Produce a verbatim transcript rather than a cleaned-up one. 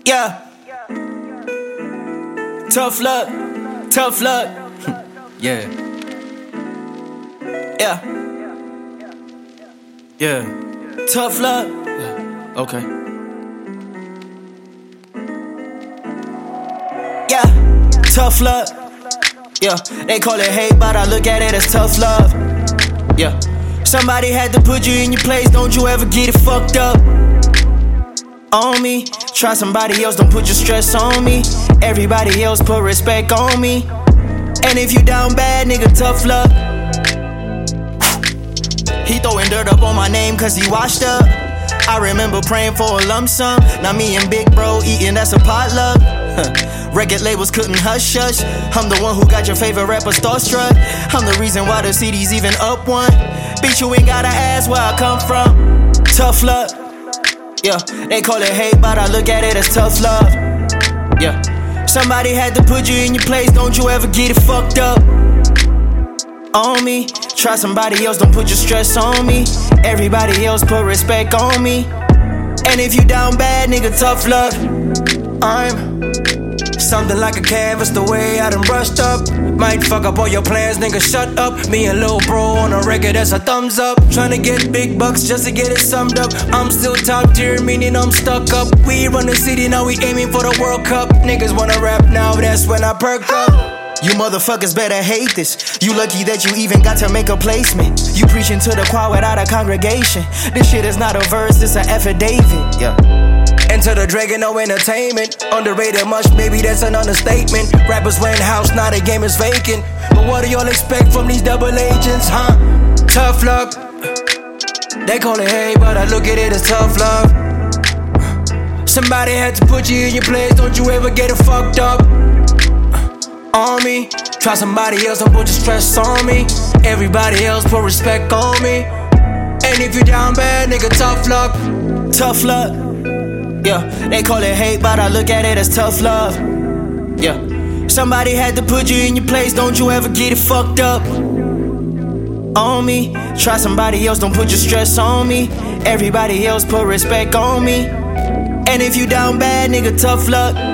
Yeah. Tough luck, tough luck. Yeah. Yeah. Yeah. Tough luck. Yeah. Okay. Yeah. Tough luck. Yeah. They call it hate, but I look at it as tough love. Yeah. Somebody had to put you in your place. Don't you ever get it fucked up on me. Try somebody else, don't put your stress on me. Everybody else put respect on me. And if you down bad, nigga, tough luck. He throwing dirt up on my name cause he washed up. I remember praying for a lump sum. Now me and big bro eating, that's a potluck. Record labels couldn't hush hush. I'm the one who got your favorite rapper starstruck. I'm the reason why the C D's even up one. Bitch, you ain't gotta ask where I come from. Tough luck. Yeah, they call it hate, but I look at it as tough love. Yeah, somebody had to put you in your place. Don't you ever get it fucked up on me. Try somebody else, don't put your stress on me. Everybody else put respect on me. And if you down bad, nigga, tough luck. I'm something like a canvas, the way I done brushed up. Might fuck up all your plans, nigga, shut up. Me and lil' bro on a record, that's a thumbs up. Tryna get big bucks just to get it summed up. I'm still top tier, meaning I'm stuck up. We run the city, now we aiming for the World Cup. Niggas wanna rap now, that's when I perk up. You motherfuckers better hate this. You lucky that you even got to make a placement. You preaching to the choir without a congregation. This shit is not a verse, it's an affidavit. Yeah. Enter the dragon, no entertainment. Underrated much, maybe that's an understatement. Rappers rent house, now the game is vacant. But what do y'all expect from these double agents, huh? Tough luck. They call it hate, but I look at it as tough love. Somebody had to put you in your place. Don't you ever get it fucked up on me. Try somebody else, don't put your stress on me. Everybody else put respect on me. And if you down bad, nigga, tough luck. Tough luck. Yeah, they call it hate, but I look at it as tough love. Yeah, somebody had to put you in your place. Don't you ever get it fucked up on me. Try somebody else, don't put your stress on me. Everybody else put respect on me. And if you down bad, nigga, tough luck.